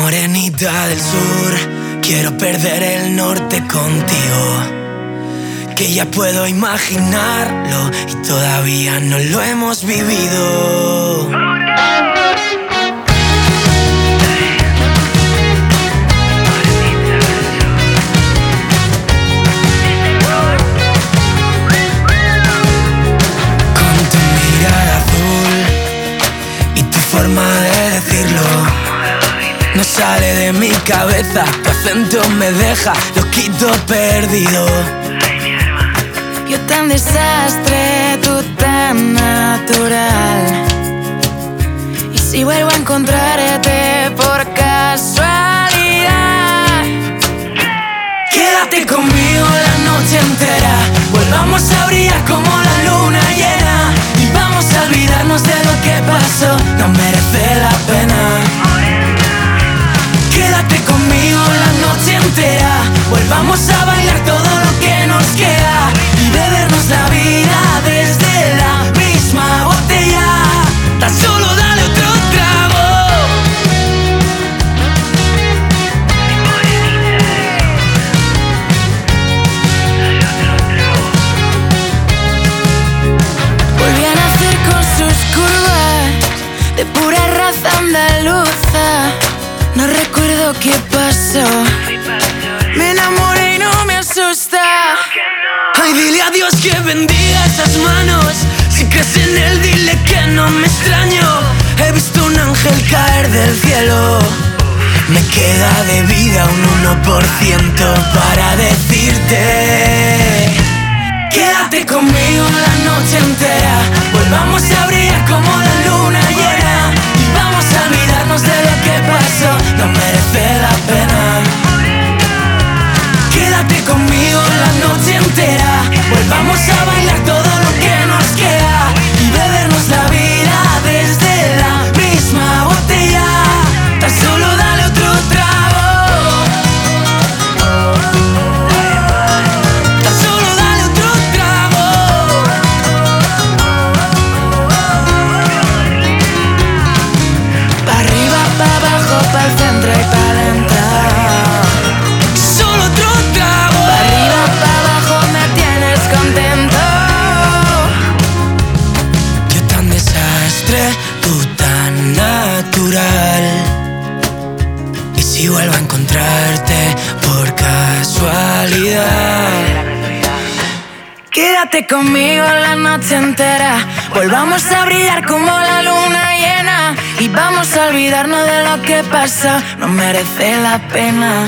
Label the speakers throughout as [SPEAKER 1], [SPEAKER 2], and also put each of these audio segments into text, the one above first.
[SPEAKER 1] Morenita del sur, quiero perder el norte contigo. Que ya puedo imaginarlo y todavía no lo hemos vivido. Con tu mirada azul y tu forma de decirlo, no sale de mi cabeza, tu acento me deja loquito perdido.
[SPEAKER 2] Yo tan desastre, tú tan natural. Y si vuelvo a encontrarte por casualidad,
[SPEAKER 1] quédate conmigo la noche entera. Volvamos a brillar como la luna llena y vamos a olvidarnos de lo que pasó. No merece la pena. Quédate conmigo la noche entera. Volvamos a bailar todo lo que nos queda y bebernos la vida desde la misma botella. Tan solo dale otro trago.
[SPEAKER 2] volví a nacer con sus curvas de pura raza andaluza. No recuerdo qué pasó, me enamoré y no me asusta.
[SPEAKER 1] Ay, dile a Dios que bendiga esas manos. Si crees en él, dile que no me extraño. He visto un ángel caer del cielo. Me queda de vida un 1% para decirte: quédate conmigo la noche entera. Volvamos a brillar como la luna llena y vamos a olvidarnos de lo que pasó. No merece la pena. Quédate conmigo la noche entera. Volvamos a bailar todo lo que nos queda y bebernos la vida desde la misma botella. Tan solo dale otro trago. Tan solo dale otro trago.
[SPEAKER 2] Pa' arriba, pa' abajo, pa'l centro y pa' dentro.
[SPEAKER 1] Solo otro trago.
[SPEAKER 2] Pa' arriba, pa' abajo, me tienes contento.
[SPEAKER 1] Yo tan desastre, tú tan natural. Y si vuelvo a encontrarte por casualidad,
[SPEAKER 2] Quédate conmigo la noche entera. Volvamos a brillar como la luna llena y vamos a olvidarnos de lo que pasa. No merece la pena.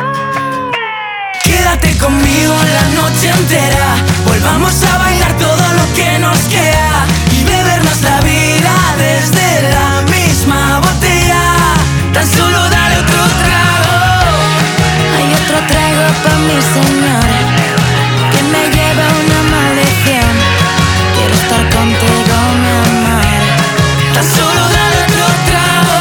[SPEAKER 1] quédate conmigo la noche entera. Volvamos a bailar todo lo que nos queda y bebernos la vida desde la misma botella. Tan solo dale otro trago.
[SPEAKER 2] Hay otro trago pa' mi señor que me lleva una maldición. Quiero estar contigo, mi amor.
[SPEAKER 1] Tan solo dale otro trago.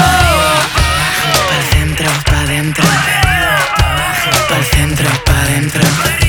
[SPEAKER 2] Pa'l centro, pa' dentro. Pa'l centro, pa' dentro.